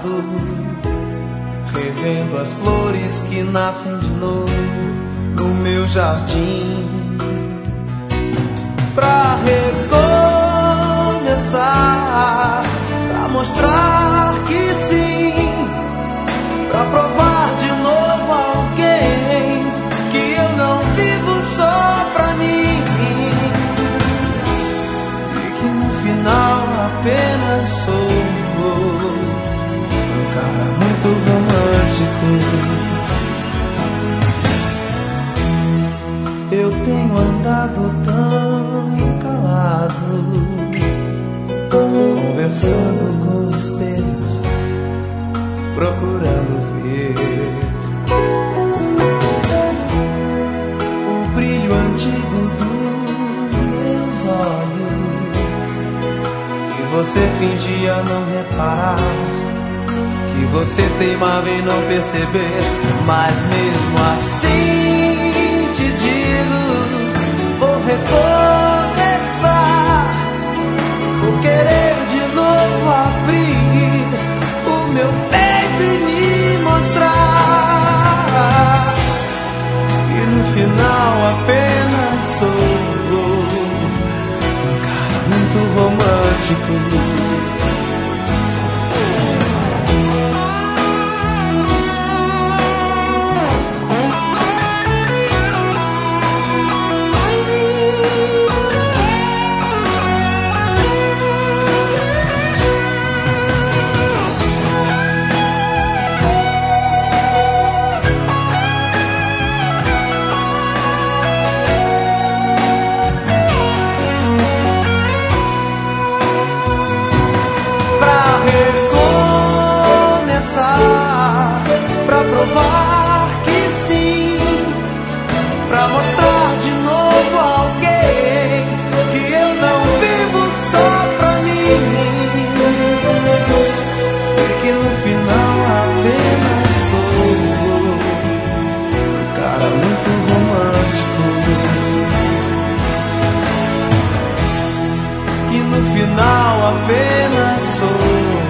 calado, revendo as flores que nascem de novo no meu jardim, pra recomeçar, pra mostrar que sim, pra provar de novo alguém que eu não vivo só pra mim, e que no final apenas sou um cara muito romântico. Eu tenho andado tão calado, conversando com espelhos, procurando ver o brilho antigo dos meus olhos, que você fingia não reparar, que você teimava em não perceber, mas mesmo assim te digo, vou recomeçar, vou querer de novo abrir o meu peito e me mostrar, e no final apenas sou um cara muito romântico. Pra provar que sim, pra mostrar de novo alguém que eu não vivo só pra mim, e que no final apenas sou um cara muito romântico, que no final apenas sou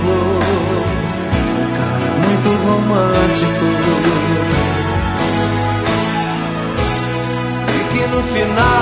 muito romântico, e que no final